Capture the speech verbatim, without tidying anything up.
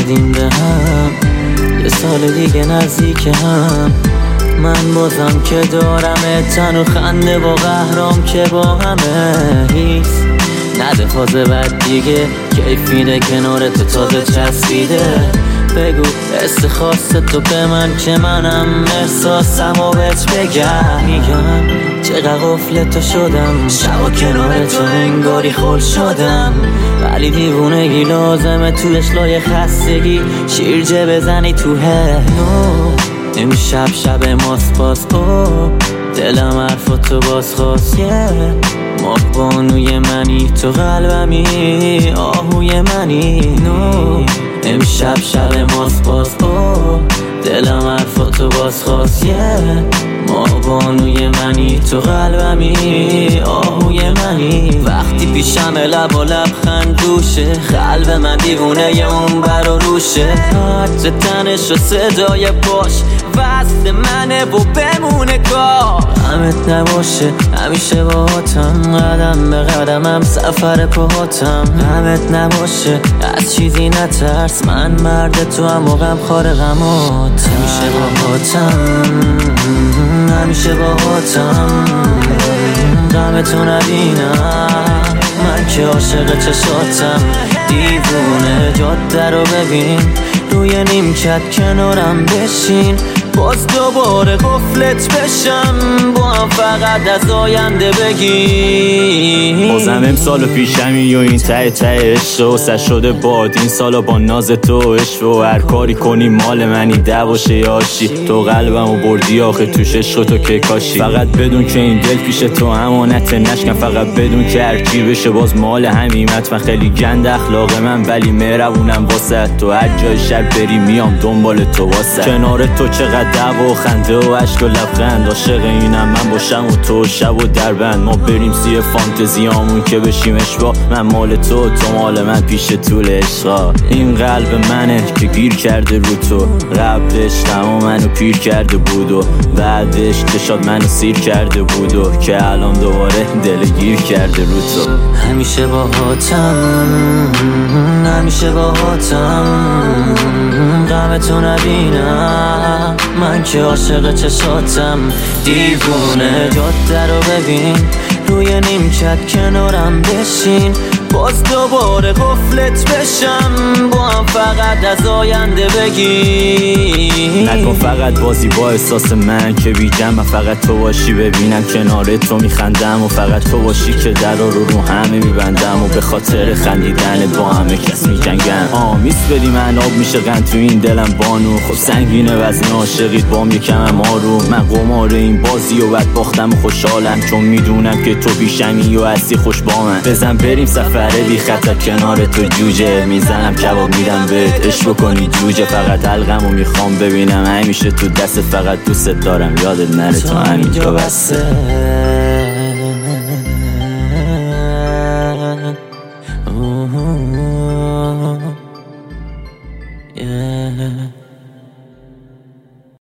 رسیدیم به هم، یه سال دیگه نزدیک هم. من بازم که دارم تن و خنده با قهرام که با همه هیس نده فاز بد دیگه، کیفینه کنار تو تازه چسبیده. بگو حس خاص تو به من که منم احساسم و بهت بگم. میگم چقدر غفل تو شدم، شبا کنار تو انگاری خل شدم، ولی دیوونگی لازمه توش لای خستگی شیرجه بزنی تو هنو. امشب شب ماست باز او دلم حرفاتو باز خواست yeah. ماه بانوی منی تو قلبمی آهوی منی نو. امشب شب ماست باز او دلم حرفاتو باز خواست yeah. ماه بانوی منی تو قلبمی آهوی منی. وقتی پیشم لب و لبخند روشه، قلب من دیوونه ی اون بر و روشه. حج تنش و صدای باش وصل منه و بمونه کار همت نباشه همیشه باهاتم، قدم به قدمم سفر پاهاتم. همت نباشه از چیزی نترس، من مرد تو هم و غم خار غمات. همیشه باهاتم همیشه باهاتم، غم تو نبینم من که عاشق چشاتم. دیوونه جاده رو ببین، روی نیمکت کنارم بشین، باز دوباره غفلت بشم، با هم فقط از آینده بگیم. بازم امسال و پیشمی و این ته ته عشق و سر شده باد این سالا با ناز تو عشق و هر کاری کنی مال منی دواشه یاشی. تو قلبم و بردی آخه توش عشق تو که کاشی. فقط بدون که این دل پیش تو امانت نشکن، فقط بدون که هرچی بشه باز مال همیمت. من خیلی گند اخلاق من ولی مهربونم واسه تو، هر جای شب بری میام دنبال تو واسه. کنار تو چقدر دعوا و خنده و عشق و لبخند، عاشق اینم من باشم و تو شب و دربند. ما بریم سی فانتزیامون که بشیم اشبا، من مال تو تو مال من پیش طول عشقا. این قلب منه که گیر کرده رو تو، قبلش تمام منو پیر کرده بود و بعدش چشات منو سیر کرده بود و که الان دوباره دلگیر کرده رو تو. همیشه باهاتم همیشه باهاتم، غم تو نبینم من که عاشق چشاتم. دیوونه جاده رو ببین، روی نیمکت کنارم بشین، باز دوباره غفلت بشم، با هم فقط از آینده بگیم. نکن فقط بازی با احساس من که بیجم، من فقط تو باشی ببینم کنار تو میخندم و فقط تو باشی که در رو رو همه میبندم و به خاطر خندیدن با همه کس میجنگم. آمیس بدی من آب میشه قند تو این دلم بانو، خب سنگینه وزن عاشقیت بام یکم هم آرو. من قمار این بازی و بد باختم و خوشحالم چون میدونم که تو بیشمی و هستی خوش با من. بزن بریم سفر بی خطر کنار تو جوجه، میزنم کباب میدم بهت عشق بکنی جوجه. فقط حلقمو میخوام ببینم همیشه تو دستت، فقط دوست دارم یادت نره تو همینجا بسه.